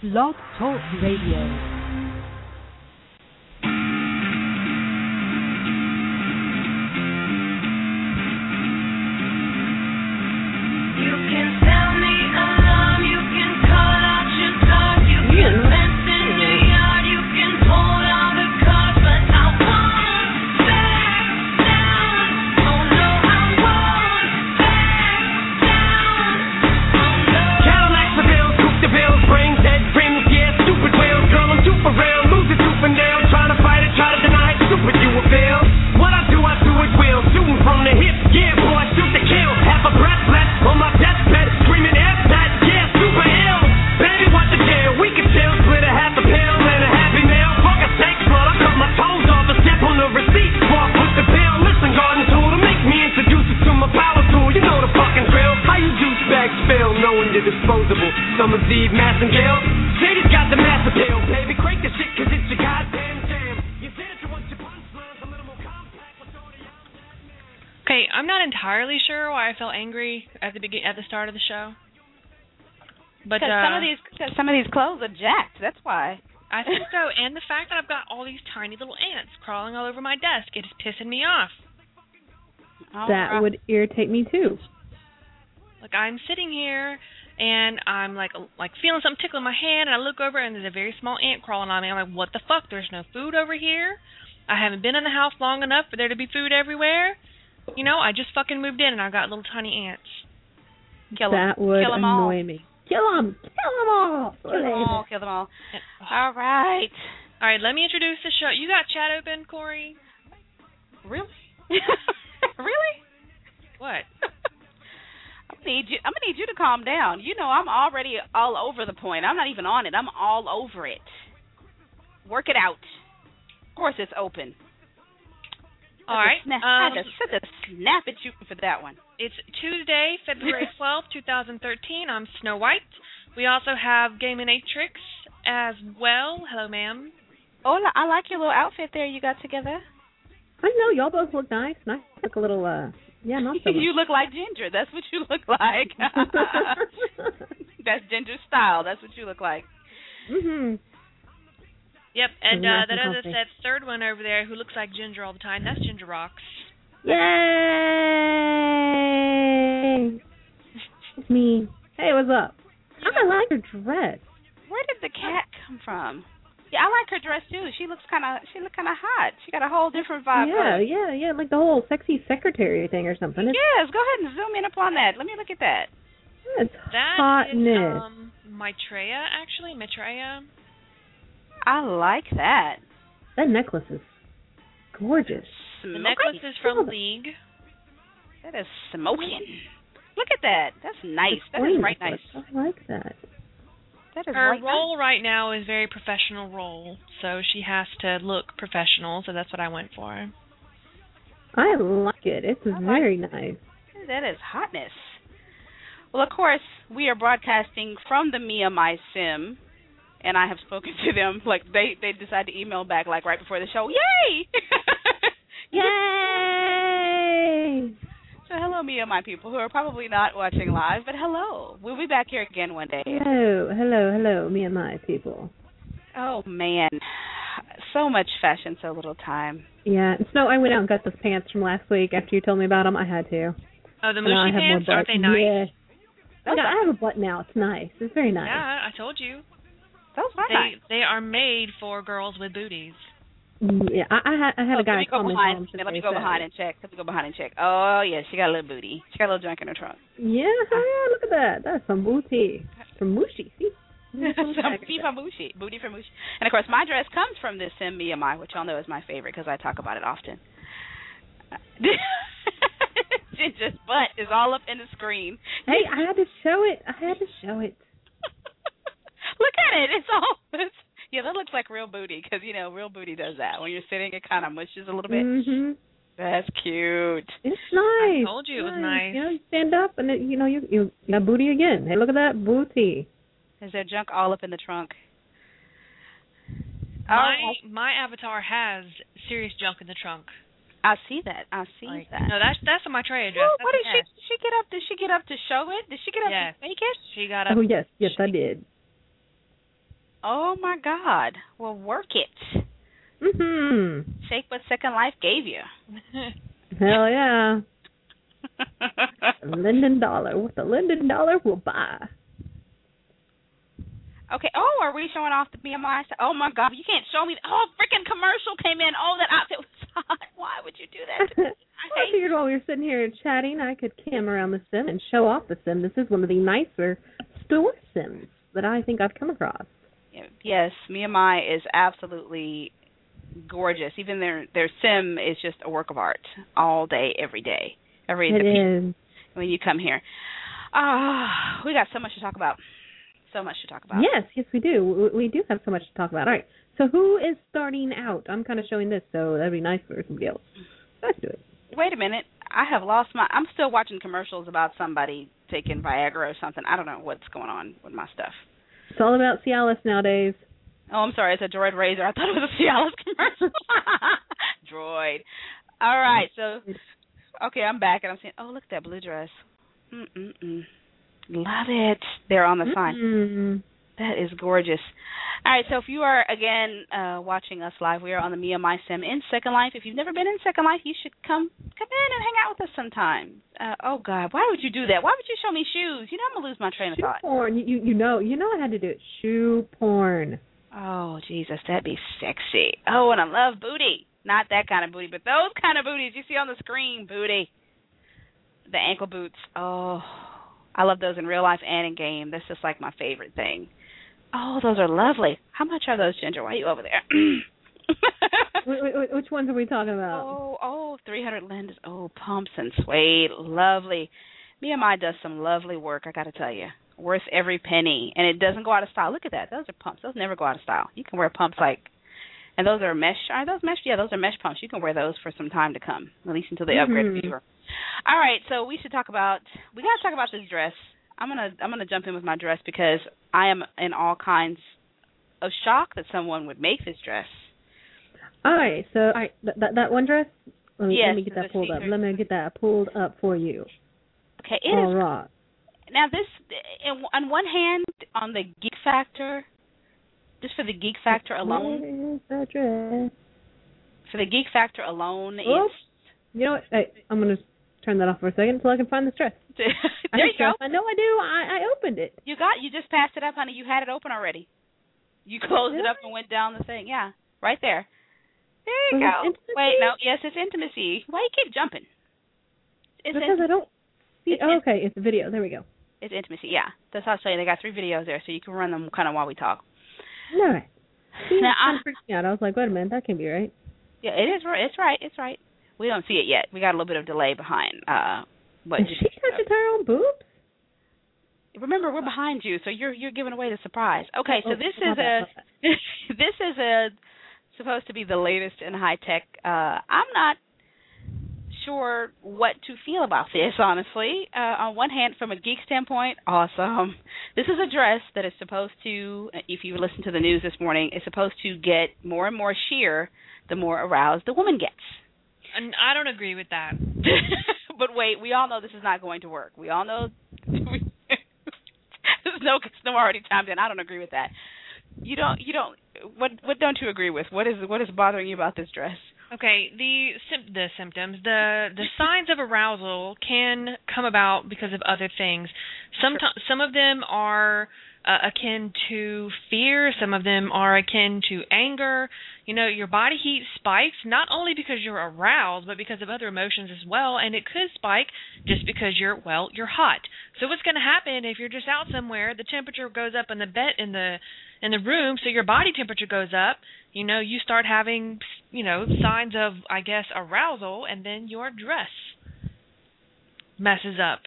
Blog Talk Radio. At the start of the show, but some of these clothes are jacked. That's why. I think so, and the fact that I've got all these tiny little ants crawling all over my desk, it is pissing me off. That would irritate me too. Like I'm sitting here and I'm like feeling something tickling my hand, and I look over and there's a very small ant crawling on me. I'm like, what the fuck? There's no food over here. I haven't been in the house long enough for there to be food everywhere. You know, I just fucking moved in and I've got little tiny ants. That would annoy me. Kill them! Kill them all! Kill them all! Kill them all. All right. All right, let me introduce the show. You got chat open, Corey? Really? Really? What? I'm gonna need you to calm down. You know, I'm already all over the point. I'm not even on it. I'm all over it. Work it out. Of course it's open. All right. I had to snap at you for that one. It's Tuesday, February 12th, 2013. I'm Snow White. We also have Gaminatrix as well. Hello, ma'am. Hola, I like your little outfit there you got together. I know, y'all both look nice. Nice, look a little, yeah, not so much. You look like Ginger. That's what you look like. That's Ginger's style. That's what you look like. Mm-hmm. Yep, and that third one over there who looks like Ginger all the time, that's Ginger Rocks. Yay! It's me. Hey, what's up? I like her dress. Where did the cat come from? Yeah, I like her dress too. She looked kind of hot. She got a whole different vibe. Yeah, like the whole sexy secretary thing or something. Yes, go ahead and zoom in upon that. Let me look at that. That's that hotness. Is Maitreya, actually. Maitreya. I like that. That necklace is gorgeous. The necklace is from League. That is smoking. Look at that. That's nice. That is right nice. I like that. That is Her role right now is very professional role, so she has to look professional, so that's what I went for. I like it. It's very nice. That is hotness. Well, of course, we are broadcasting from the Mia My Sim. And I have spoken to them, like, they decided to email back, like, right before the show. Yay! Yay! So hello, me and my people who are probably not watching live, but hello. We'll be back here again one day. Hello, me and my people. Oh, man. So much fashion, so little time. Yeah. Snow, I went out and got those pants from last week after you told me about them. I had to. Oh, the mushy pants? Aren't they nice? Yeah. I have a button now. It's nice. It's very nice. Yeah, I told you. Those are nice. They are made for girls with booties. Yeah, I had a guy comment home. Let me go behind and check. Oh, yeah, she got a little booty. She got a little junk in her trunk. Yeah, look at that. That's some booty. From Mushi, see? Booty from Mushi. And, of course, my dress comes from this Sim Mia Mai, which y'all know is my favorite because I talk about it often. Ginger's butt is all up in the screen. Hey, I had to show it. Look at it. It's all... Yeah, that looks like real booty because, you know, real booty does that. When you're sitting, it kind of mushes a little bit. Mm-hmm. That's cute. It's nice. I told you it was nice. You know, you stand up and, you got booty again. Hey, look at that booty. Is there junk all up in the trunk? My avatar has serious junk in the trunk. I see that. No, that's a Maitreya dress. What did she get up? Did she get up to show it? Did she get up to make it? She got up. Oh, yes, I did. Oh my God. Well, work it. Mhm. Take what Second Life gave you. Hell yeah. Linden Dollar. What the Linden Dollar will buy. Okay. Oh, are we showing off the BMI? Oh my God, you can't show me. Oh, freaking commercial came in. Oh, that outfit was hot. Why would you do that to me? I figured while we were sitting here chatting, I could cam around the sim and show off the sim. This is one of the nicer store sims that I think I've come across. Yes, MiaMai is absolutely gorgeous. Even their sim is just a work of art all day, every day. It is. When you come here. We got so much to talk about. So much to talk about. Yes, we do. We do have so much to talk about. All right. So who is starting out? I'm kind of showing this, so that'd be nice for somebody else. Let's do it. Wait a minute. I have lost I'm still watching commercials about somebody taking Viagra or something. I don't know what's going on with my stuff. It's all about Cialis nowadays. Oh, I'm sorry. It's a Droid Razor. I thought it was a Cialis commercial. Droid. All right. So, okay, I'm back, and I'm saying, oh, look at that blue dress. Love it. There on the sign. That is gorgeous. All right, so if you are, again, watching us live, we are on the MiaMai Sim in Second Life. If you've never been in Second Life, you should come in and hang out with us sometime. Oh, God, why would you do that? Why would you show me shoes? You know I'm going to lose my train of thought. Shoe porn. You know I had to do it. Shoe porn. Oh, Jesus, that'd be sexy. Oh, and I love booty. Not that kind of booty, but those kind of booties you see on the screen, booty. The ankle boots. Oh, I love those in real life and in game. That's just like my favorite thing. Oh, those are lovely. How much are those, Ginger? Why are you over there? Which ones are we talking about? Oh, 300 lenses. Oh, pumps and suede. Lovely. MiaMai does some lovely work, I got to tell you. Worth every penny. And it doesn't go out of style. Look at that. Those are pumps. Those never go out of style. You can wear pumps and those are mesh. Are those mesh? Yeah, those are mesh pumps. You can wear those for some time to come, at least until they upgrade the viewer. All right, so we got to talk about this dress. I'm gonna jump in with my dress because I am in all kinds of shock that someone would make this dress. All right, so that one dress. Let me get that pulled up. See-through. Let me get that pulled up for you. Okay, all right. Now this, on one hand, on the Geek Factor, just for the Geek Factor alone. That dress? For the Geek Factor alone, it's. You know what? Hey, I'm gonna turn that off for a second until I can find this dress. There you go. I know I do. I opened it. You just passed it up, honey. You had it open already. You closed it up and went down the thing. Yeah, right there. There you go. Wait, no. Yes, it's intimacy. Why you keep jumping? Because I don't see. Okay, it's a video. There we go. It's intimacy. Yeah, that's how I was saying. They got 3 videos there, so you can run them kind of while we talk. All right. See, now, I'm freaking out. I was like, wait a minute, that can't be right. Yeah, it is right. It's right. It's right. We don't see it yet. We got a little bit of delay behind. But is she touching her own boobs? Remember, we're behind you, so you're giving away the surprise. Okay, so this is supposed to be the latest in high tech. I'm not sure what to feel about this, honestly. On one hand, from a geek standpoint, awesome. This is a dress that is supposed to, if you listen to the news this morning, is supposed to get more and more sheer the more aroused the woman gets. And I don't agree with that. But wait, we all know this is not going to work. We all know there's no already timed in. I don't agree with that. You don't. What don't you agree with? What is bothering you about this dress? Okay, the symptoms, the signs of arousal can come about because of other things. Some of them are akin to fear. Some of them are akin to anger. You know, your body heat spikes not only because you're aroused, but because of other emotions as well. And it could spike just because you're hot. So what's going to happen if you're just out somewhere? The temperature goes up in the bed in the room, so your body temperature goes up. You know, you start having, signs of, I guess, arousal, and then your dress messes up.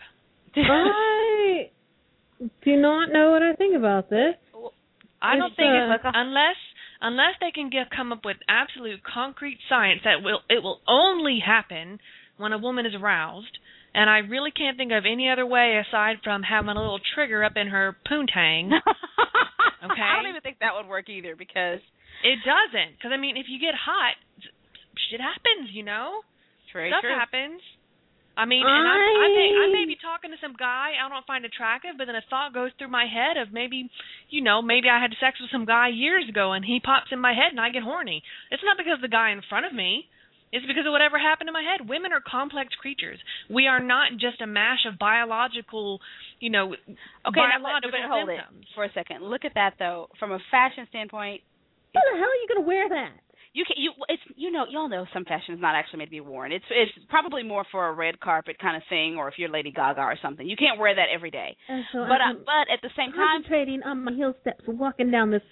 I do not know what I think about this. I don't think it's unless they can come up with absolute concrete science that it will only happen when a woman is aroused. And I really can't think of any other way aside from having a little trigger up in her poontang. Okay? I don't even think that would work either because... It doesn't. Because, if you get hot, shit happens, Stuff happens. I mean, and I may be talking to some guy I don't find attractive, but then a thought goes through my head of maybe, maybe I had sex with some guy years ago and he pops in my head and I get horny. It's not because of the guy in front of me. It's because of whatever happened in my head. Women are complex creatures. We are not just a mash of biological, biological but hold symptoms. it for a second. Look at that though, from a fashion standpoint. How the hell are you going to wear that? Y'all know some fashion is not actually made to be worn. It's probably more for a red carpet kind of thing, or if you're Lady Gaga or something. You can't wear that every day. So but at the same time, concentrating on my heel steps, walking down this,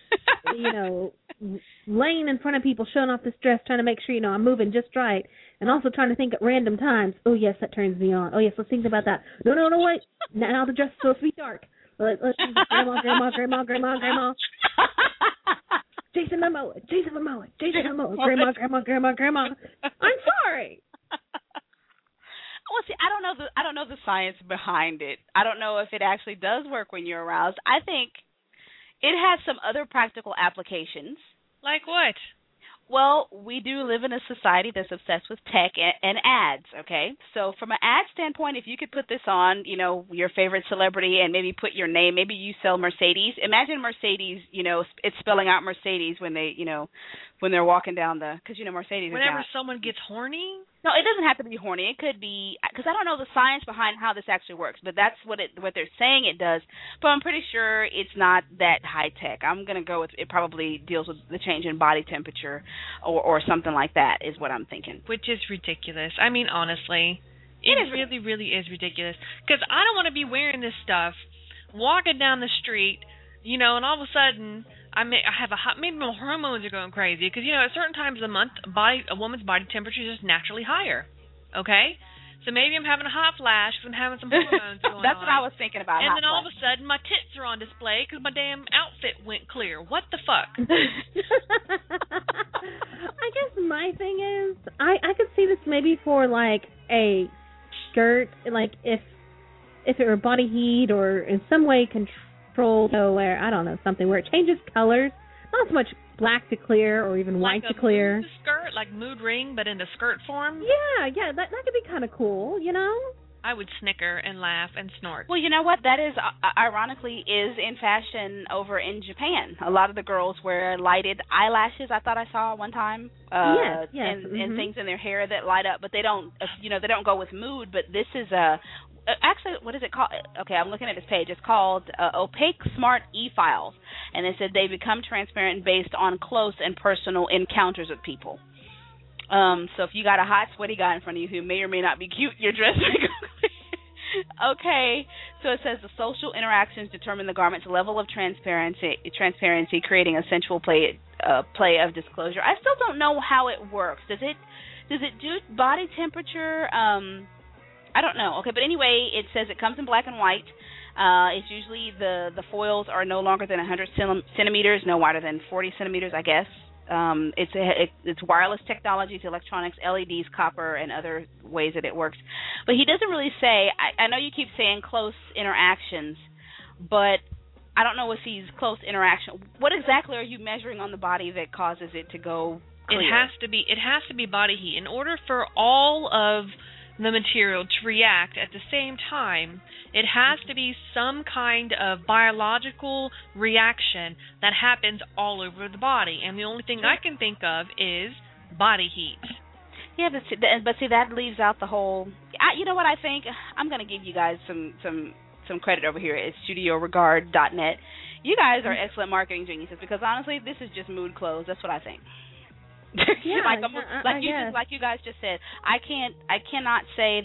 lane in front of people, showing off this dress, trying to make sure I'm moving just right, and also trying to think at random times. Oh yes, that turns me on. Oh yes, let's think about that. No, wait. Now the dress is supposed to be dark. Let's think grandma. Jason Momoa, grandma. I'm sorry. Well, see, I don't know the science behind it. I don't know if it actually does work when you're aroused. I think it has some other practical applications. Like what? Well, we do live in a society that's obsessed with tech and ads, okay? So from an ad standpoint, if you could put this on, your favorite celebrity and maybe put your name, maybe you sell Mercedes. Imagine Mercedes, it's spelling out Mercedes when they, when they're walking down because, Mercedes Whenever is someone gets horny? No, it doesn't have to be horny. It could be, because I don't know the science behind how this actually works, but that's what they're saying it does. But I'm pretty sure it's not that high tech. I'm going to go with it probably deals with the change in body temperature or something like that is what I'm thinking. Which is ridiculous. I mean, honestly, it really, really is ridiculous. Because I don't want to be wearing this stuff, walking down the street, and all of a sudden I have maybe my hormones are going crazy because at certain times of the month, a woman's body temperature is just naturally higher. Okay, so maybe I'm having a hot flash because I'm having some hormones going That's on. what I was thinking about. And then all of a sudden, my tits are on display because my damn outfit went clear. What the fuck? I guess my thing is, I could see this maybe for like a skirt, like if it were body heat or in some way controlled, where I don't know, something where it changes colors, not so much black to clear or even white to clear. Mood skirt, like mood ring, but in the skirt form. Yeah, that could be kind of cool, I would snicker and laugh and snort. Well, you know what? That is, ironically, is in fashion over in Japan. A lot of the girls wear lighted eyelashes. I thought I saw one time. Yes. And things in their hair that light up, but they don't. They don't go with mood. But this is actually, what is it called? Okay, I'm looking at this page. It's called Opaque Smart E-Files, and it said they become transparent based on close and personal encounters with people. So if you got a hot, sweaty guy in front of you who may or may not be cute, your dress may go clear. Okay, so it says the social interactions determine the garment's level of transparency, creating a sensual play of disclosure. I still don't know how it works. Does it do body temperature? I don't know. Okay, but anyway, it says it comes in black and white. It's usually the foils are no longer than 100 centimeters, no wider than 40 centimeters, I guess. It's wireless technologies, electronics, LEDs, copper, and other ways that it works. But he doesn't really say. I know you keep saying close interactions, but I don't know if he's close interaction. What exactly are you measuring on the body that causes it to go clear? It has to be body heat. In order for all of the material to react at the same time, it has to be some kind of biological reaction that happens all over the body, and the only thing I can think of is body heat. Yeah, but see that leaves out the whole. You know what I think? I'm going to give you guys some credit over here at StudioRegard.net. You guys are excellent marketing geniuses because honestly, this is just mood clothes. That's what I think. Yeah, like you guys just said, I cannot say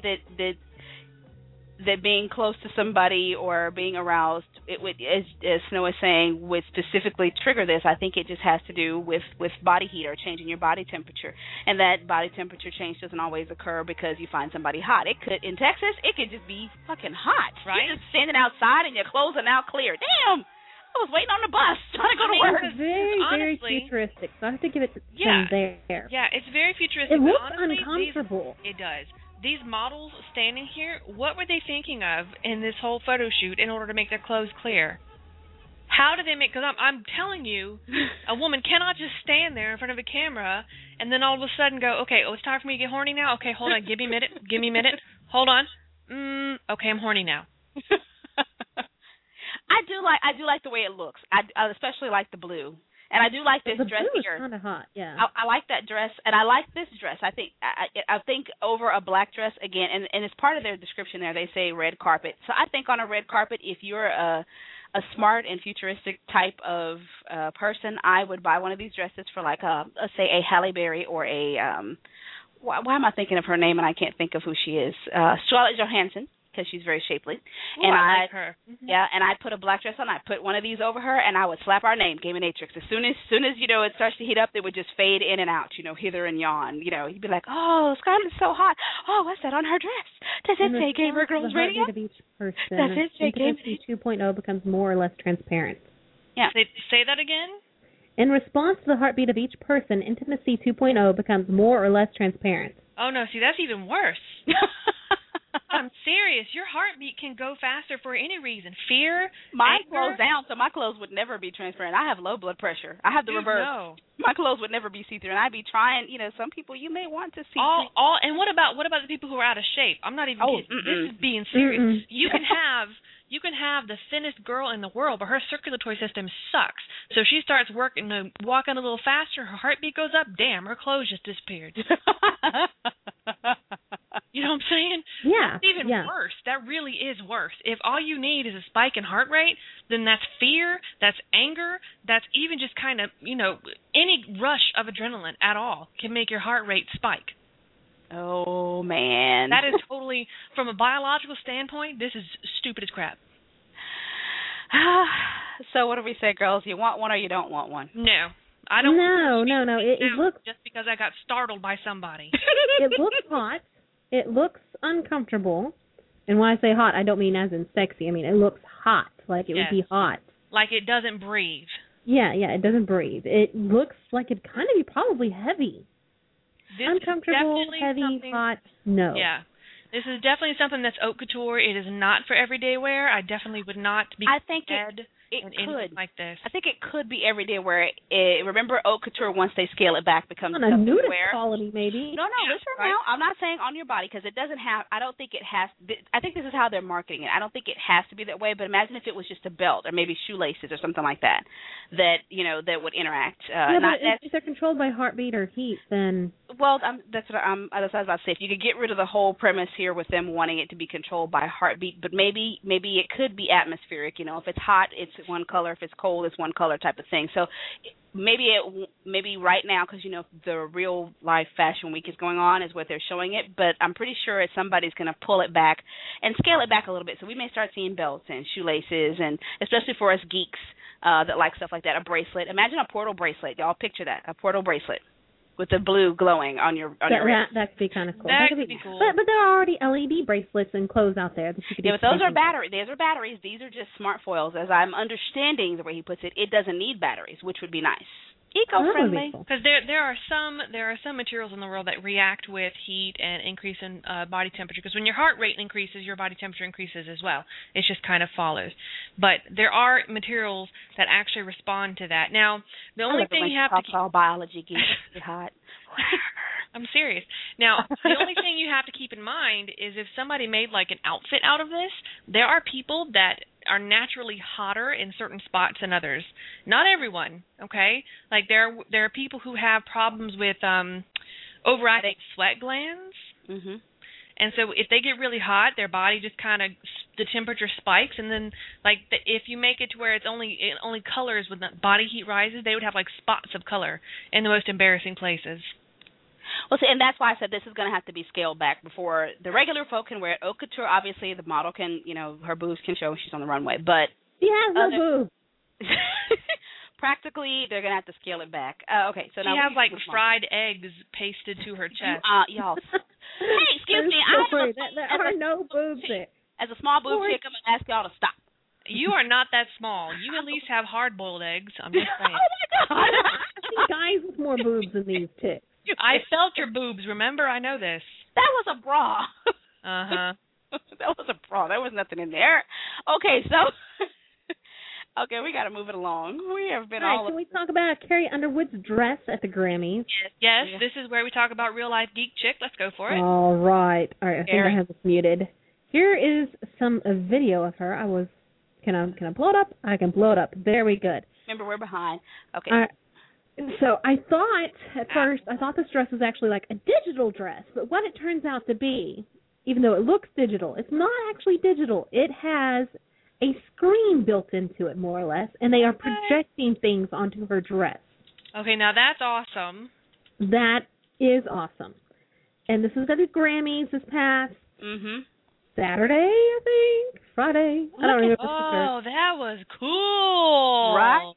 that being close to somebody or being aroused, it would, as Snow is saying, would specifically trigger this. I think it just has to do with body heat or changing your body temperature, and that body temperature change doesn't always occur because you find somebody hot. It could in Texas, it could just be fucking hot. Right? You're just standing outside and your clothes are now clear. Damn. I was waiting on the bus trying to go to work. It's very futuristic, so I have to give it some there. Yeah, it's very futuristic. It looks honestly, uncomfortable. It does. These models standing here, what were they thinking of in this whole photo shoot in order to make their clothes clear? How did they make? Because I'm telling you, a woman cannot just stand there in front of a camera and then all of a sudden go, okay, it's time for me to get horny now. Okay, hold on, give me a minute. Hold on. Okay, I'm horny now. I do like the way it looks. I especially like the blue, and I do like this The dress blue here. is kind of hot, yeah. I like that dress, and I like this dress. I think over a black dress again, and it's part of their description there. They say red carpet. So I think on a red carpet, if you're a smart and futuristic type of person, I would buy one of these dresses for like let's say a Halle Berry or a why am I thinking of her name and I can't think of who she is? Scarlett Johansson, because she's very shapely. Ooh, and I like her. Mm-hmm. Yeah, and I'd put a black dress on. I'd put one of these over her, and I would slap our name, Gaminatrix. As soon as it starts to heat up, it would just fade in and out, hither and yon. You'd be like, oh, Scarlett's so hot. Oh, what's that on her dress? Does it say Gamer Girls Radio? Of each person, Does it say Intimacy 2.0 becomes more or less transparent. Yeah. Say that again? In response to the heartbeat of each person, Intimacy 2.0 becomes more or less transparent. Oh, no, see, that's even worse. I'm serious. Your heartbeat can go faster for any reason. Fear, mine anger. slows down, so my clothes would never be transparent. I have low blood pressure. I have the reverse. No. My clothes would never be see-through, and I'd be trying. Some people you may want to see. And what about the people who are out of shape? I'm not even kidding. This is being serious. You can have the thinnest girl in the world, but her circulatory system sucks. So if she starts walking a little faster, her heartbeat goes up. Damn, her clothes just disappeared. You know what I'm saying? Yeah. That's even worse. That really is worse. If all you need is a spike in heart rate, then that's fear, that's anger, that's even just kind of, any rush of adrenaline at all can make your heart rate spike. Oh, man. That is totally, from a biological standpoint, this is stupid as crap. So what do we say, girls? You want one or you don't want one? No. I don't. No. It looks just because I got startled by somebody. It looks hot. It looks uncomfortable. And when I say hot, I don't mean as in sexy. I mean it looks hot, like it would be hot. Like it doesn't breathe. Yeah, it doesn't breathe. It looks like it'd kind of be probably heavy. This uncomfortable, heavy, hot. No. Yeah. This is definitely something that's haute couture. It is not for everyday wear. I definitely would not be fed it in could. anything like this. I think it could be everyday wear. Remember, haute couture, once they scale it back, becomes on a something nudist to wear. quality, maybe. No, listen now. I'm not saying on your body, because it doesn't have, I don't think it has, I think this is how they're marketing it. I don't think it has to be that way, but imagine if it was just a belt or maybe shoelaces or something like that, that would interact. But if they're controlled by heartbeat or heat, then... Well, that's what I was about to say. If you could get rid of the whole premise here with them wanting it to be controlled by heartbeat, but maybe it could be atmospheric. If it's hot, it's one color. If it's cold, it's one color type of thing. So maybe right now, because the real life fashion week is going on, is what they're showing it. But I'm pretty sure somebody's going to pull it back and scale it back a little bit. So we may start seeing belts and shoelaces, and especially for us geeks that like stuff like that, a bracelet. Imagine a portal bracelet. Y'all picture that, a portal bracelet with the blue glowing on your wrist. That could be kind of cool. That could be cool. But there are already LED bracelets and clothes out there that you could. Yeah, but those are batteries. These are batteries. These are just smart foils. As I'm understanding the way he puts it, it doesn't need batteries, which would be nice. Eco-friendly. Because there are some materials in the world that react with heat and increase in body temperature. Because when your heart rate increases, your body temperature increases as well. It just kind of follows. But there are materials that actually respond to that. Now, the only thing you have to keep... all biology geeks get hot. I'm serious. Now, the only thing you have to keep in mind is if somebody made like an outfit out of this, there are people that are naturally hotter in certain spots than others. Not everyone, okay? Like there are people who have problems with overactive sweat glands. Mm-hmm. And so if they get really hot, their body just kind of, the temperature spikes, and then if you make it to where it only colors when the body heat rises, they would have like spots of color in the most embarrassing places. Well, see, and that's why I said this is going to have to be scaled back before the regular folk can wear it. Haute couture, obviously, the model can, her boobs can show when she's on the runway, but... She has no boobs. Practically, they're going to have to scale it back. Okay, so she now... She has, like, fried eggs pasted to her chest. Y'all. Hey, excuse me, there are no boobs there. As a small boob chick, I'm going to ask y'all to stop. You are not that small. You at least have hard-boiled eggs. I'm just saying. Oh, my God. I see guys with more boobs than these chicks. I felt your boobs, remember? I know this. That was a bra. Uh-huh. That was a bra. There was nothing in there. Okay, so Okay, we got to move it along. We have been All right, can we talk about Carrie Underwood's dress at the Grammys? Yes, this is where we talk about real life geek chick. Let's go for it. All right, I think I have this muted. Here is some video of her. Can I blow it up? I can blow it up. Very good. Remember, we're behind. Okay. So I thought at first, this dress was actually like a digital dress, but what it turns out to be, even though it looks digital, it's not actually digital. It has a screen built into it, more or less, and they are projecting things onto her dress. Okay, now that's awesome. That is awesome. And this is at the Grammys this past Saturday, I think. Friday. I don't remember. Oh, that was cool. Right?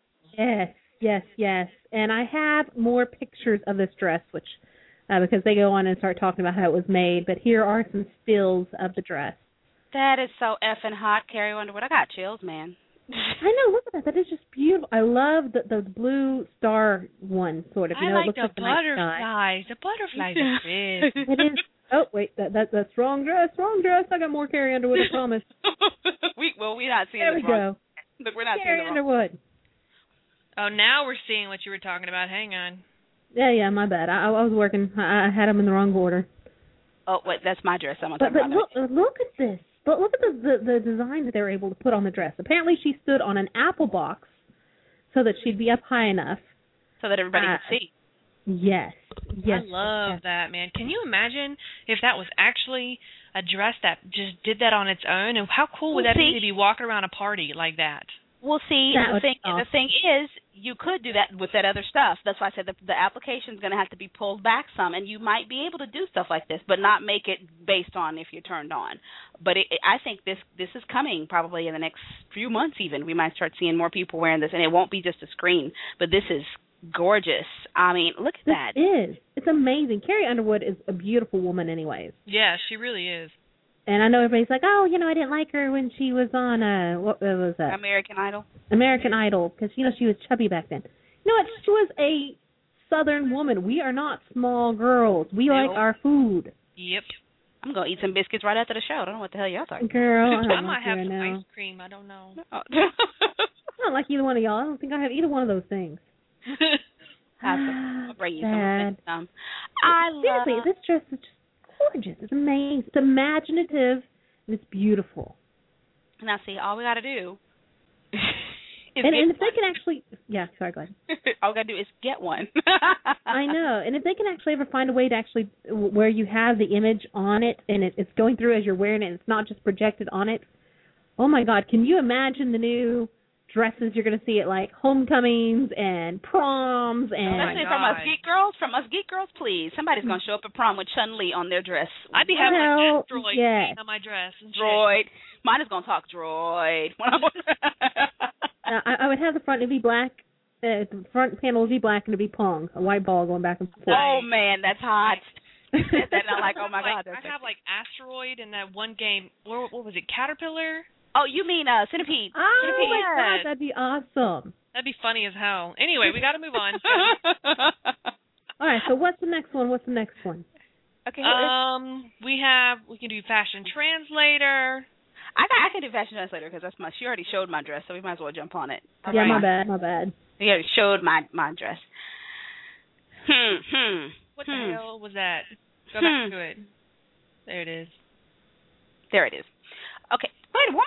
Yes. And I have more pictures of this dress, which because they go on and start talking about how it was made. But here are some stills of the dress. That is so effing hot, Carrie Underwood. I got chills, man. I know. Look at that. That is just beautiful. I love the blue star one, sort of. I like it looks the like butterflies. The butterflies are big. It is. Oh, wait. That's wrong dress. I got more Carrie Underwood, I promise. We're not seeing there we go. Look, we're not Carrie seeing Underwood. Oh, now we're seeing what you were talking about. Hang on. Yeah, my bad. I was working. I had them in the wrong order. Oh, wait, that's my dress. I'm but look at this. But look at the design that they were able to put on the dress. Apparently she stood on an apple box so that she'd be up high enough. So that everybody could see. Yes. I love that, man. Can you imagine if that was actually a dress that just did that on its own? And how cool would that be to be walking around a party like that? Well, see, the thing is, you could do that with that other stuff. That's why I said the application's going to have to be pulled back some, and you might be able to do stuff like this, but not make it based on if you're turned on. But I think this is coming probably in the next few months even. We might start seeing more people wearing this, and it won't be just a screen, but this is gorgeous. I mean, look at that. It is. It's amazing. Carrie Underwood is a beautiful woman anyways. Yeah, she really is. And I know everybody's like, oh, I didn't like her when she was on, what was that? American Idol. American Idol, because, she was chubby back then. You know what? She was a Southern woman. We are not small girls. We like our food. Yep. I'm going to eat some biscuits right after the show. I don't know what the hell y'all talking about. Girl, I might have some ice cream. I don't know. I don't like either one of y'all. I don't think I have either one of those things. I'll bring you some. Seriously, this dress is just gorgeous. It's amazing. It's imaginative, and it's beautiful. Now, see, all we got to do is and if they can actually... Yeah, sorry, go ahead. All we got to do is get one. I know. And if they can actually ever find a way to actually... where you have the image on it, and it's going through as you're wearing it, and it's not just projected on it. Oh, my God. Can you imagine the new dresses you're going to see at, like, homecomings and proms and... Especially from us geek girls, please. Somebody's going to show up at prom with Chun-Li on their dress. I'd be having an Android on my dress. And droid. Mine is going to talk droid. I would have the front, it'd be black. The front panel would be black, and it'd be Pong, a white ball going back and forth. Oh, man, that's hot. That's not like, oh, my God. I have, like, Asteroid in that one game. What was it, Caterpillar? Oh, you mean Centipede. Oh, Centipede. my God, that'd be awesome. That'd be funny as hell. Anyway, we got to move on. All right, so what's the next one? Okay. We can do fashion translator. I can do fashion translator because she already showed my dress, so we might as well jump on it. Yeah, right. my bad. She already showed my dress. What the hell was that? Go back to it. There it is. There it is. Okay. Wait, a woman?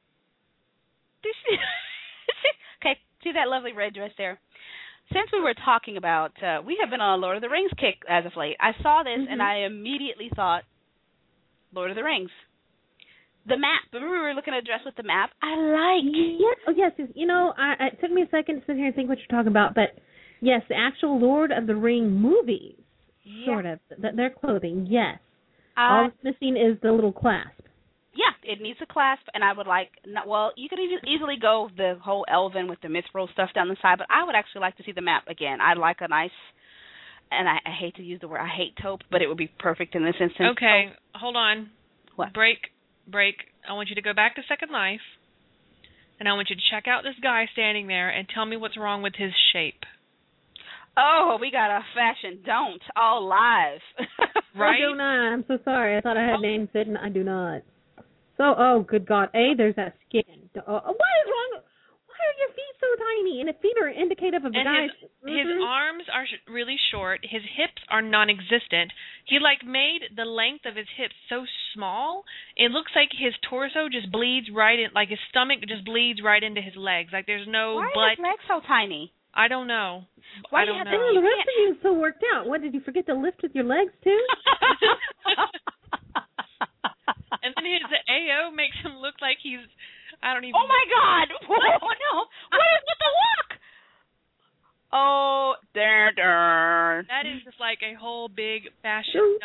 Okay, see that lovely red dress there? Since we were talking about, we have been on a Lord of the Rings kick as of late. I saw this and I immediately thought, Lord of the Rings. The map. Remember we were looking at a dress with the map? I like. Yes. Oh, yes. It took me a second to sit here and think what you're talking about, but yes, the actual Lord of the Ring movies, sort of, their clothing, yes. All that's missing is the little clasp. Yeah, it needs a clasp, and I would like, you could easily go the whole elven with the mithril stuff down the side, but I would actually like to see the map again. I'd like a nice, and I hate to use the word, I hate taupe, but it would be perfect in this instance. Okay, hold on. What? Break. I want you to go back to Second Life, and I want you to check out this guy standing there and tell me what's wrong with his shape. Oh, we got a fashion don't all live. Right? I do not. I'm so sorry. I thought I had names hidden. I do not. So, oh, good God. There's that skin. What is wrong? Why are your feet so tiny? And the feet are indicative of the And guy's. his arms are really short. His hips are non-existent. He like made the length of his hips so small. It looks like his torso just bleeds right in, like his stomach just bleeds right into his legs. Like there's no Why butt. are his legs so tiny? I don't know. Why I do you don't have to- know. The rest of you is so worked out. What, did you forget to lift with your legs too? And then his AO makes him look like he's, I don't even Oh my God! Oh no! What is with the look? Oh, there. That is just like a whole big fashion.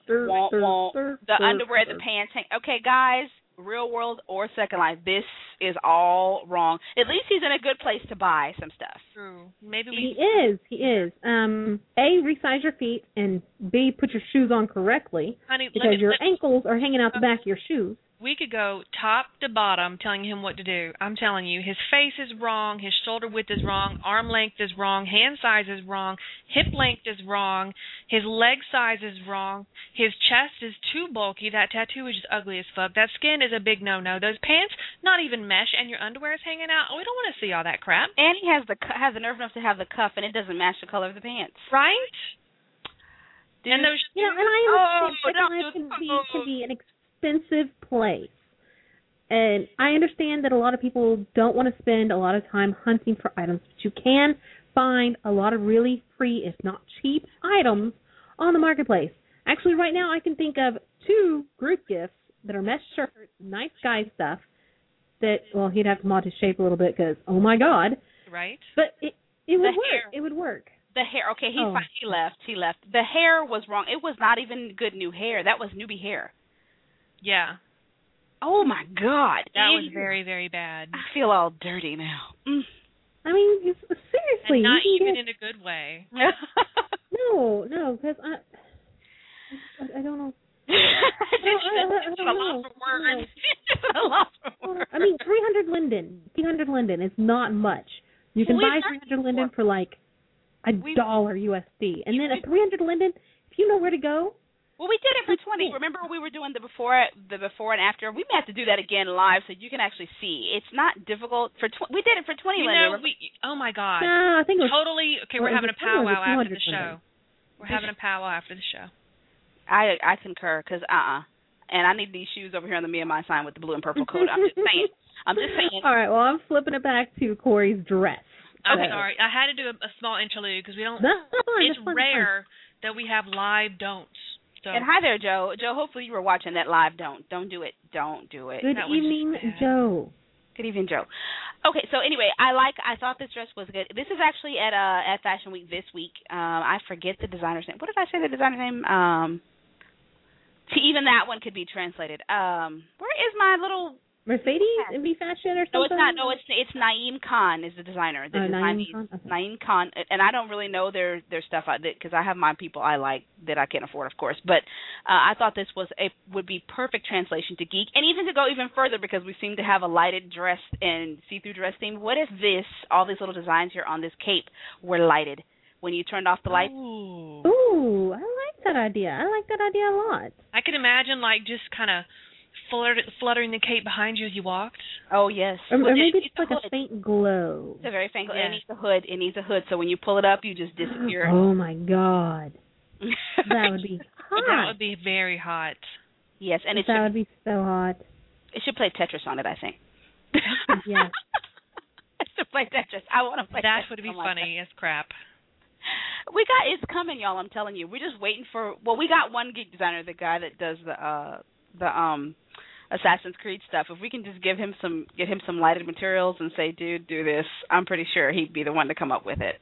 The underwear, the pants. Okay, guys, real world or Second Life, this is all wrong. At least he's in a good place to buy some stuff. True. Maybe He we. is. A, resize your feet, and B, put your shoes on correctly, Honey, because your ankles are hanging out the back of your shoes. we could go top to bottom telling him what to do. I'm telling you, his face is wrong, his shoulder width is wrong, arm length is wrong, hand size is wrong, hip length is wrong, his leg size is wrong, his chest is too bulky, that tattoo is just ugly as fuck, that skin is a big no-no, those pants, not even mesh, and your underwear is hanging out. We don't want to see all that crap. And he has the nerve enough to have the cuff, and it doesn't match the color of the pants. Right? Dude. And those, You know, and I understand Second Life can be an expensive place. And I understand that a lot of people don't want to spend a lot of time hunting for items, but you can find a lot of really free, if not cheap, items on the marketplace. Actually, right now I can think of 2 group gifts that are mesh shirts, nice guy stuff, that, well, he'd have to mod his shape a little bit because, oh my God. right? But it would work. hair. It would work. The hair, okay, he's Oh. fine. He left. The hair was wrong. It was not even good new hair. That was newbie hair. Yeah. Oh, my God. That Ew. was very, very bad. I feel all dirty now. I mean, seriously. And not you can even get- in a good way. No, because I don't know. It's a lot for words. It's a lot for words. I mean, 300 linden is not much. You can We've buy done 300 linden for like $1 USD, and then a 300 linden, if you know where to go. Well, we did it for 20. Remember we were doing the before and after? We may have to do that again live so you can actually see. It's not difficult. We did it for 20 You linden. know, oh my God. No, I think it was Totally. Okay, Well, we're it having a was 20 or was it powwow after 200 the show. We're having a powwow after the show. I concur because and I need these shoes over here on the Me and My sign with the blue and purple coat. I'm just saying. All right, well, I'm flipping it back to Corey's dress. I'm So- sorry. I had to do a small interlude because we don't. That's fine, It's that's fine, rare that we have live don'ts. So And hi there, Joe. Joe, hopefully you were watching that live. Don't do it. Don't do it. Good That was evening, just bad. Joe. Good evening, Joe. Okay, so anyway, I thought this dress was good. This is actually at Fashion Week this week. I forget the designer's name. What did I say the designer's name? Even that one could be translated. Where is my little? Mercedes in B Fashion or something? No, it's not. No, it's Naeem Khan is the designer. The Naeem Khan? Okay. Naeem Khan, and I don't really know their stuff because I have my people I like that I can't afford, of course. But I thought this would be perfect translation to geek, and even to go even further because we seem to have a lighted dress and see-through dress theme. What if all these little designs here on this cape were lighted when you turned off the lights? Ooh, I like that idea. I like that idea a lot. I could imagine like just kind of fluttering the cape behind you as you walked. Oh yes, Or Well, maybe it it's like a faint glow. It's a very faint glow. Yeah. It needs a hood. It needs a hood. So when you pull it up, you just disappear. Oh my God, that would be hot. That would be very hot. Yes, and it That would be so hot. should play Tetris on it, I think. Yeah. It should play Tetris. I want to play That Tetris would be on my funny as crap. It's coming, y'all. I'm telling you. We're just waiting for. Well, we got one geek designer, the guy that does the Assassin's Creed stuff. If we can just get him some lighted materials and say, dude, do this, I'm pretty sure he'd be the one to come up with it.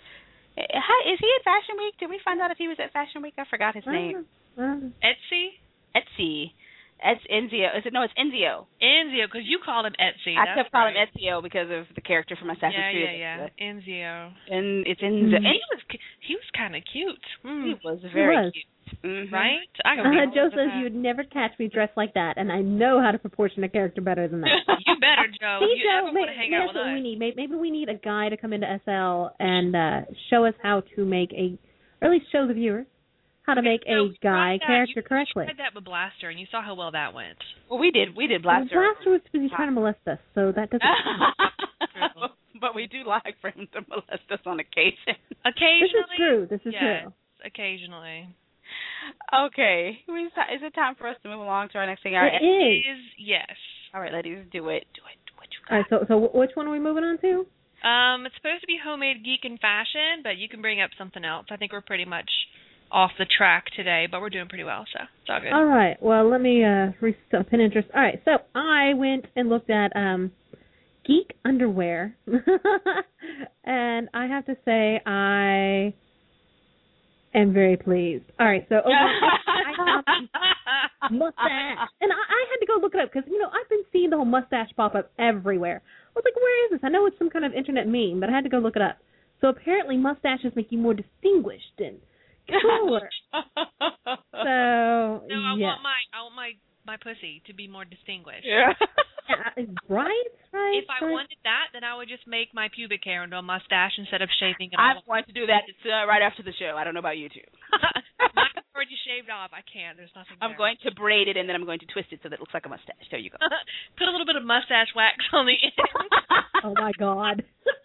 Is he at Fashion Week? Did we find out if he was at Fashion Week? I forgot his name. Etsy? Etsy. It's Enzio. No, it's Enzio. Enzio, because you called him Etsy. I kept calling him right. Ezio because of the character from Assassin's Creed. Yeah. Enzio. And it's Enzio. And he was kind of cute. He was very cute. Mm-hmm. Right? I could be Joe with says that. you'd never catch me dressed like that, and I know how to proportion a character better than that. You better, Joe. See, You Joe, ever want to hang out that's with what us? we need. Maybe we need a guy to come into SL and show us how to make or at least show the viewers how to make a guy character you correctly. tried that with Blaster, and you saw how well that went. Well, we did Blaster. Blaster was busy trying to molest us, so that doesn't. But we do like for him to molest us on occasion. Occasionally. This is yes, true. Occasionally. Okay. Is it time for us to move along to our next thing? It is. Yes. All right, ladies, do it. What you got? All right, so which one are we moving on to? It's supposed to be homemade geek and fashion, but you can bring up something else. I think we're pretty much off the track today, but we're doing pretty well, so it's all good. All right. Well, let me reset Pinterest. All right. So I went and looked at geek underwear, and I have to say I am very pleased. All right. So I have mustache, and I had to go look it up because I've been seeing the whole mustache pop up everywhere. I was like, where is this? I know it's some kind of internet meme, but I had to go look it up. So apparently mustaches make you more distinguished and cooler. So I yes. want my pussy to be more distinguished. Yeah. Right. If I wanted that, then I would just make my pubic hair into a mustache instead of shaving it I'm off. going to do that right after the show. I don't know about you two. Mine's already shaved off. I can't. There's nothing there. I'm going to braid it and then I'm going to twist it so that it looks like a mustache. There you go. Put a little bit of mustache wax on the end. Oh my God.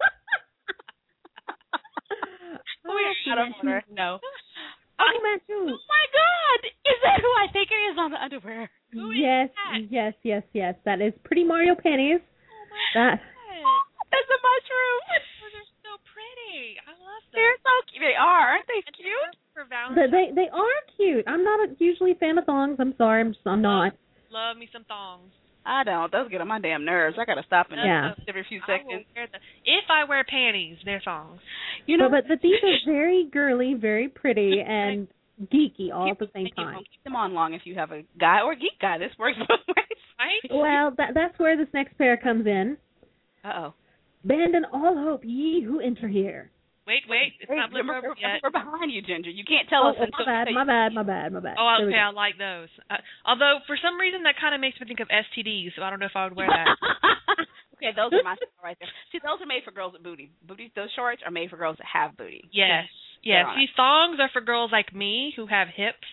I don't want her. No. Oh, Matthew. Oh my God! Is that who I think it is on the underwear? Yes. That is Pretty Mario Panties. That. That's a mushroom. Those are so pretty. I love them. They're so cute. They are, aren't they cute? For Valentine's. They are cute. I'm not usually a fan of thongs. I'm sorry. I'm not. Love me some thongs. I don't. Those get on my damn nerves. I gotta stop and every few seconds. If I wear panties, they're thongs. But these are very girly, very pretty, and geeky all at the same time. You won't keep them on long if you have a guy or geek guy. This works both ways. Right? Well, that's where this next pair comes in. Uh-oh. Abandon all hope, ye who enter here. Wait. It's not blue over yet. We're behind you, Ginger. You can't tell us until... My bad. Oh, okay, I like those. Although, for some reason, that kind of makes me think of STDs, so I don't know if I would wear that. Okay, those are my style right there. See, those are made for girls with booty. Those shorts are made for girls that have booty. Yes. See, thongs are for girls like me who have hips.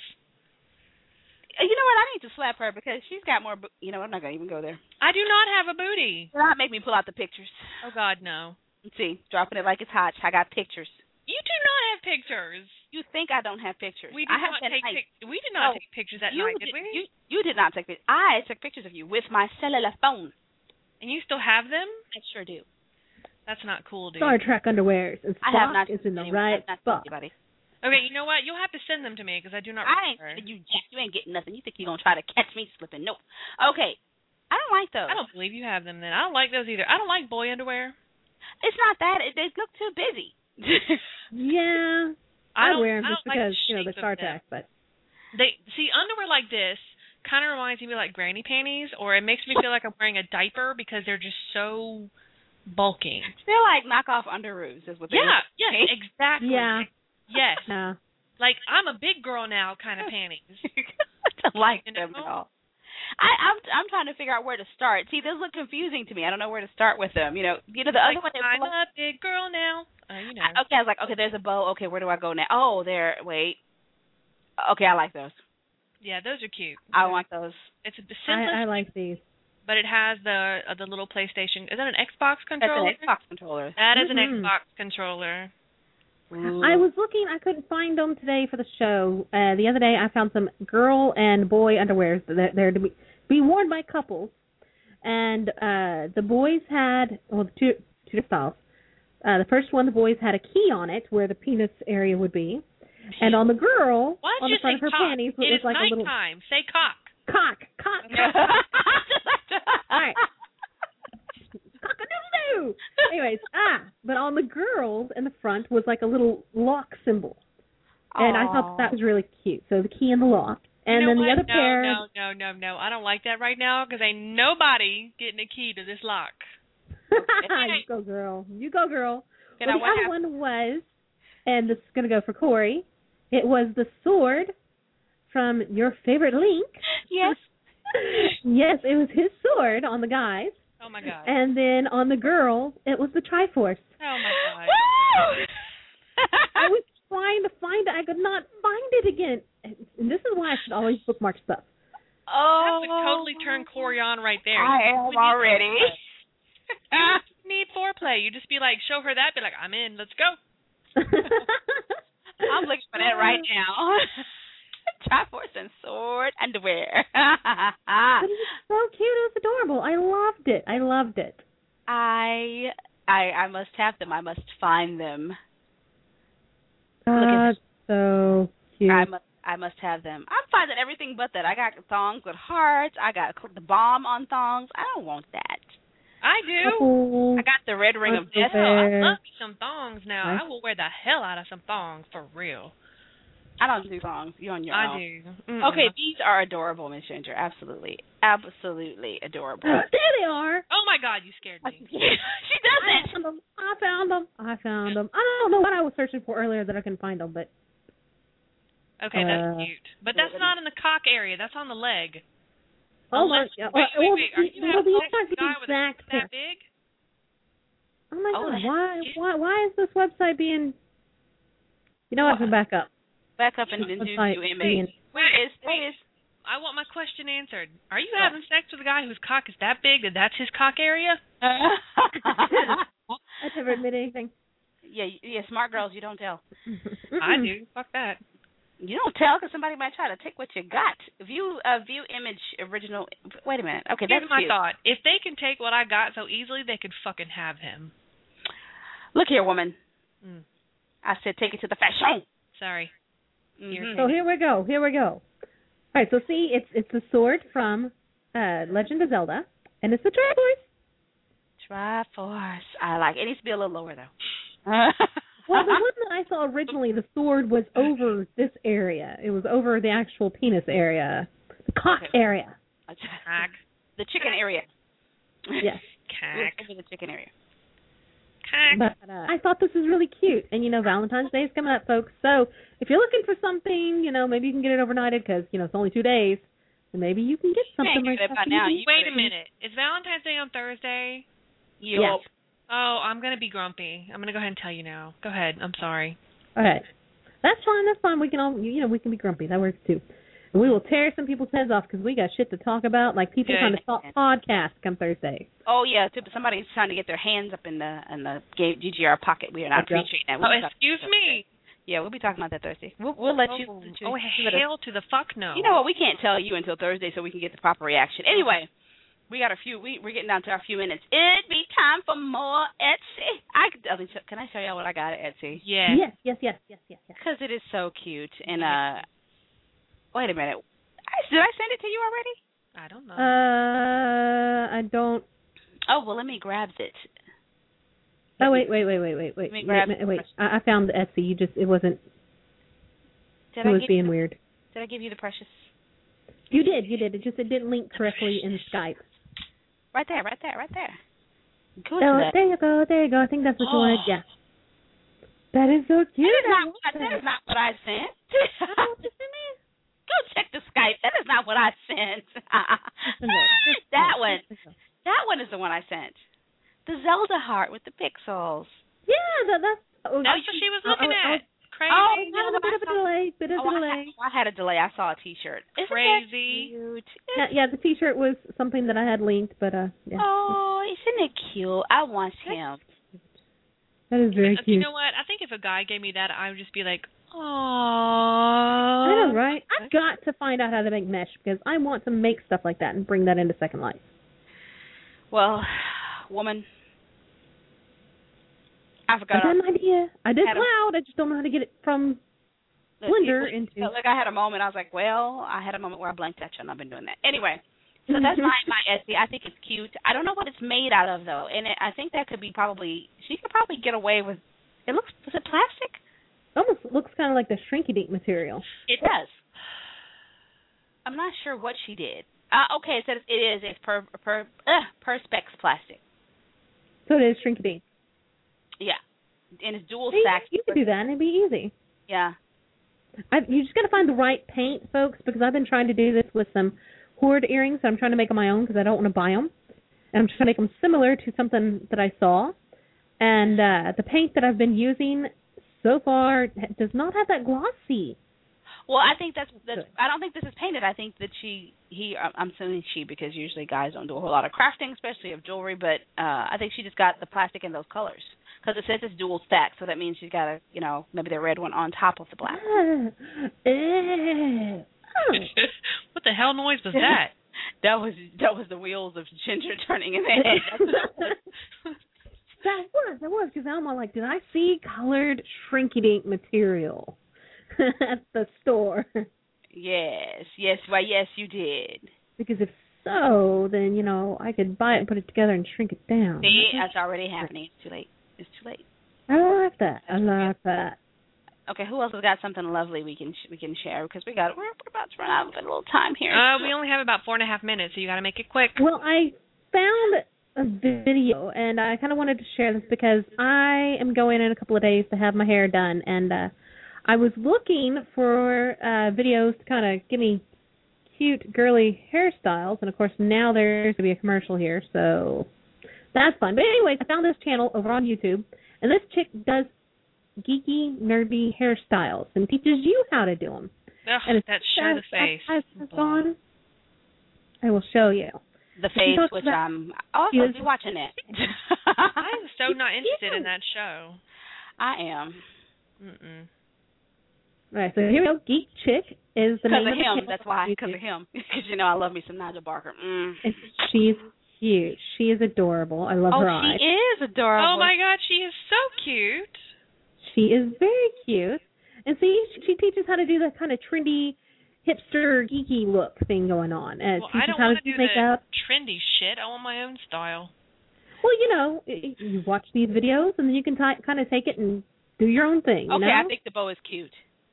You know what? I need to slap her because she's got more... I'm not going to even go there. I do not have a booty. Do not make me pull out the pictures. Oh, God, no. Let's see, dropping it like it's hot. I got pictures. You do not have pictures. You think I don't have pictures? We did not take pictures that night, did we? You did not take pictures. I took pictures of you with my cellular phone. And you still have them? I sure do. That's not cool, dude. Star Trek underwears. And I have not is in the right spot. Okay, you know what? You'll have to send them to me because I do not remember. You ain't getting nothing. You think you're going to try to catch me slipping. Nope. Okay. I don't like those. I don't believe you have them then. I don't like those either. I don't like boy underwear. It's not that. They look too busy. Yeah. I wear them just like because, the Star Trek, but... Underwear like this kind of reminds me of like granny panties, or it makes me feel like I'm wearing a diaper because they're just so bulking. They're like knockoff underoos is what they are. Yeah, exactly. Yeah. Yes. Yeah. Like, I'm a big girl now kind of panties. I don't like them at all. I'm trying to figure out where to start. See, those look confusing to me. I don't know where to start with them. The other one. I'm a big girl now. Okay, I was like, okay, there's a bow. Okay, where do I go now? Oh, there. Wait. Okay, I like those. Yeah, those are cute. I want those. It's the simplest. I like these. But it has the little PlayStation. Is that an Xbox controller? That's an Xbox controller. That is an Xbox controller. Ooh. I was looking. I couldn't find them today for the show. The other day, I found some girl and boy underwears that they're to be worn by couples. And the boys had two different styles. The first one, the boys had a key on it where the penis area would be, and on the girl, on the front of her panties, it was like a little. Nighttime. Say cock. Cock. All right. Cock-a-doodle-doo. Anyways, but on the girls in the front was like a little lock symbol, and I thought that was really cute. So the key and the lock, and then the other pair. No. I don't like that right now because ain't nobody getting a key to this lock. You go, girl. Well, the other one was, and this is going to go for Corey, it was the sword from your favorite Link. Yes. Yes, it was his sword on the guys. Oh, my God. And then on the girls, it was the Triforce. Oh, my God. I was trying to find it. I could not find it again. always bookmark stuff. That would totally turn Corey on right there. I am already. Need foreplay. You just be like, show her that, be like, I'm in, let's go. I'm looking for that right now. Triforce and sword underwear. But it was so cute. It was adorable. I loved it. I must have them. I must find them. So cute. I must have them. I'm finding everything but that. I got thongs with hearts. I got the bomb on thongs. I don't want that. I do. Oh, I got the red ring of death. Hell, I love me some thongs now. I will wear the hell out of some thongs for real. I don't do thongs. You're on your own. I do. Okay, these are adorable, Miss Ginger. Absolutely adorable. there they are. Oh my God, you scared me. She doesn't. I found them. I don't know what I was searching for earlier that I couldn't find them, but. Okay, that's cute. But that's not in the cock area. That's on the leg. Oh, wait. Are you having sex with a guy with a cock that big? Oh my God! Why is this website being? You know what? I'm back up. Back up and do new image. Wait. I want my question answered. Are you having sex with a guy whose cock is that big that that's his cock area? I never admit anything. Yeah, smart girls, you don't tell. I do. Fuck that. You don't tell because somebody might try to take what you got. View image original. Wait a minute. Okay, here's that's my cute. thought. If they can take what I got so easily, they could fucking have him. Look here, woman. I said take it to the fashion. Sorry. Mm-hmm. So here we go. All right. So see, it's the sword from Legend of Zelda, and it's the Triforce. Triforce. I like it. It needs to be a little lower though. Well, the one that I saw originally, the sword was over this area. It was over the actual penis area, the cock area. Cock. The chicken area. Yes. Cock. Over the chicken area. Cock. But I thought this was really cute. And, Valentine's Day is coming up, folks. So if you're looking for something, maybe you can get it overnighted because, it's only 2 days. And maybe you can get something like that. Wait a minute. Is Valentine's Day on Thursday? Yes. Oh, I'm going to be grumpy. I'm going to go ahead and tell you now. Go ahead. I'm sorry. All right. That's fine. We can all, we can be grumpy. That works too. And we will tear some people's heads off because we got shit to talk about, like people trying to talk podcasts come Thursday. Oh yeah, somebody's trying to get their hands up in the GGR pocket. We are not appreciating that. Excuse me. Yeah, we'll be talking about that Thursday. We'll let you. Oh, hell to the fuck no. You know what? We can't tell you until Thursday so we can get the proper reaction. Anyway, we got a few. We're getting down to our few minutes. It'd be time for more Etsy. Can I show y'all what I got at Etsy? Yeah. Yes. Because it is so cute. And wait a minute. Did I send it to you already? I don't know. I don't. Oh well, let me grab it. Oh wait. I found the Etsy. It wasn't. It was being weird. Did I give you the precious? You did. It didn't link correctly in Skype. Right there. Go there you go. I think that's what you wanted. Yeah. That is so cute. That is not what I sent. Go check the Skype. That is not what I sent. That one is the one I sent. The Zelda heart with the pixels. Yeah, that's what she was looking at. Crazy. A bit of a delay. I had a delay. I saw a T-shirt. Isn't crazy. That cute? Yeah, the T-shirt was something that I had linked, but yeah. Oh, isn't it cute? I want him. That is very cute. You know what? I think if a guy gave me that, I would just be like, aww. I know, right? I've got to find out how to make mesh because I want to make stuff like that and bring that into Second Life. Well, woman, I forgot. I had an idea. I did Cloud. I just don't know how to get it from Blender into. Like I had a moment. I was like, well, I had a moment where I blanked at you, and I've been doing that. Anyway, so that's my Etsy. I think it's cute. I don't know what it's made out of though, and I think that could be she could probably get away with. Was it plastic? Almost looks kind of like the Shrinky-Dink material. It does. I'm not sure what she did. Okay, it says it is. It's Perspex plastic. So it is Shrinky-Dink. Yeah, and it's dual stack. You could do that, and it'd be easy. Yeah. You just got to find the right paint, folks, because I've been trying to do this with some Horde earrings. I'm trying to make them my own because I don't want to buy them. And I'm trying to make them similar to something that I saw. And the paint that I've been using so far does not have that glossy. Well, I think that's I don't think this is painted. I think that I'm assuming she, because usually guys don't do a whole lot of crafting, especially of jewelry, but I think she just got the plastic in those colors. Because it says it's dual stack, so that means she's got a, maybe the red one on top of the black. What the hell noise was that? That was the wheels of Ginger turning in their head. That was, because I'm all like, did I see colored shrinky-dink material at the store? Yes, you did. Because if so, then, I could buy it and put it together and shrink it down. See, that's already happening. It's too late. I like that. Okay, who else has got something lovely we can share? Because we're about to run out of a little time here. We only have about 4.5 minutes, so you got to make it quick. Well, I found a video, and I kind of wanted to share this because I am going in a couple of days to have my hair done, and I was looking for videos to kind of give me cute, girly hairstyles, and of course now there's going to be a commercial here, so that's fun. But anyways, I found this channel over on YouTube, and this chick does geeky, nerdy hairstyles and teaches you how to do them. Ugh, and that show the face. I will show you. The face, which I'm also be watching it. I'm so not interested in that show. I am. Mm-mm. All right, so here we go. Geek Chick is the name of the him. That's why, because of him. Because, I love me some Nigel Barker. She's cute. She is adorable. I love her eyes. She is adorable. Oh, my God, she is so cute. She is very cute. And see, she teaches how to do that kind of trendy, hipster, geeky look thing going on. Well, I don't want to do makeup. The trendy shit. I want my own style. Well, you watch these videos, and then you can kind of take it and do your own thing. Okay, I think the bow is cute.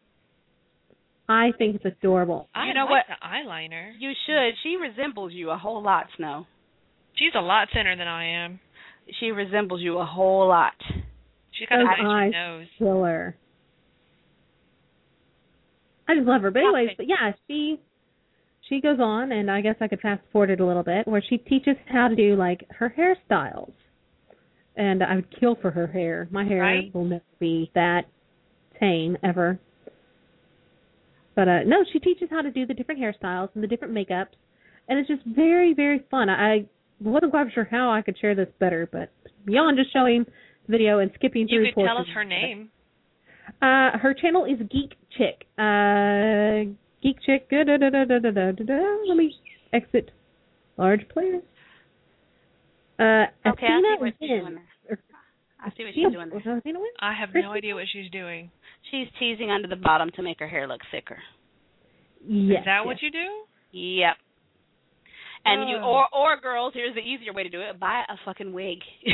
I think it's adorable. I like the eyeliner. You should. She resembles you a whole lot, Snow. She's a lot thinner than I am. She resembles you a whole lot. She's got a nice nose. Killer. I just love her. But anyways, she goes on, and I guess I could fast forward it a little bit, where she teaches how to do, like, her hairstyles. And I would kill for her hair. My hair will never be that tame, ever. But, no, she teaches how to do the different hairstyles and the different makeups. And it's just very, very fun. I wasn't quite sure how I could share this better, but beyond just showing the video and skipping through portions. You could tell us her name. Her channel is Geek Chick. Geek Chick. Let me exit large players. Okay, Athena I see what she's doing. I see what she's doing there. I have no idea what she's doing. She's teasing under the bottom to make her hair look thicker. Yes. Is that what you do? Yep. And or girls, here's the easier way to do it: buy a fucking wig.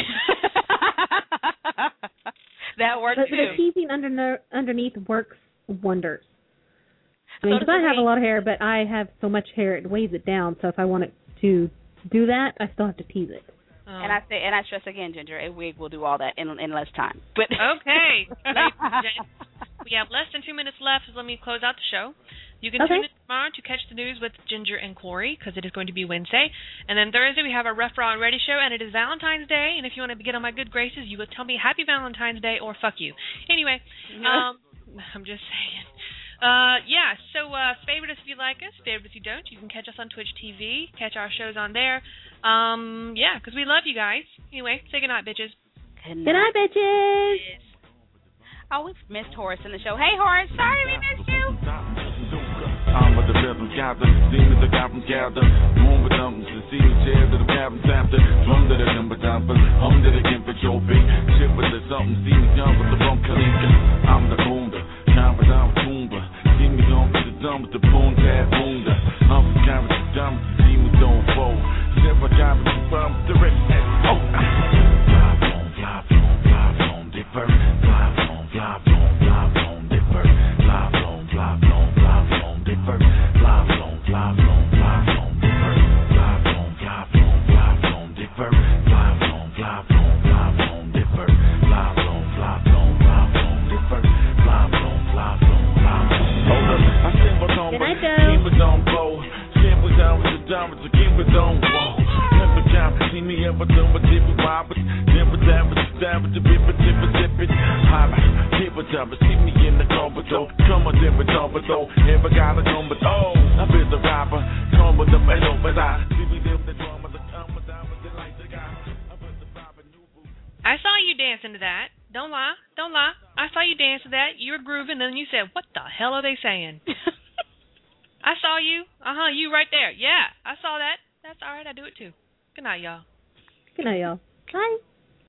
That works too. The teasing underneath works wonders. I mean, because I have a lot of hair, but I have so much hair it weighs it down. So if I want it to do that, I still have to tease it. Oh. And I stress again, Ginger, a wig will do all that in less time. But okay, we have less than 2 minutes left, so let me close out the show. You can tune in tomorrow to catch the news with Ginger and Corey, because it is going to be Wednesday. And then Thursday we have our Rough Raw and Ready show, and it is Valentine's Day. And if you want to get on my good graces, you will tell me Happy Valentine's Day or fuck you. Anyway, I'm just saying. So favorite us if you like us, favorite if you don't. You can catch us on Twitch TV, catch our shows on there. Because we love you guys. Anyway, say goodnight, bitches. Good night, bitches. Oh, we've missed Horace in the show. Hey, Horace, sorry we missed you. I'm with the rhythm gather, demons the goblins gather, moon with thumbs, the sea chairs of the cabins after, drum to the timber jumpers, hum to the gimp at your feet, ship with the something, see me young with the rum kalinka. I'm the boonder, down with down tumba, see me on with the dumb with the boom tab boonder, I'm the guy with the dumb, see me don't fold, step a guy with the bum, direct, oh, fly on, dipper, fly on, dipper, fly on, dipper, see me ever done with different robbers, never down with the down with the ripper, tip it, see me in the car. number two. Come on, different number two. Never got a number two. I feel the rapper. Come with the metal, but I see me live the drama, the time, but I was like the guy. I saw you dancing to that. Don't lie. Don't lie. I saw you dance to that. You were grooving, and then you said, what the hell are they saying? I saw you. You right there. Yeah, I saw that. That's all right. I do it too. Good night, y'all. Good night, y'all. Bye.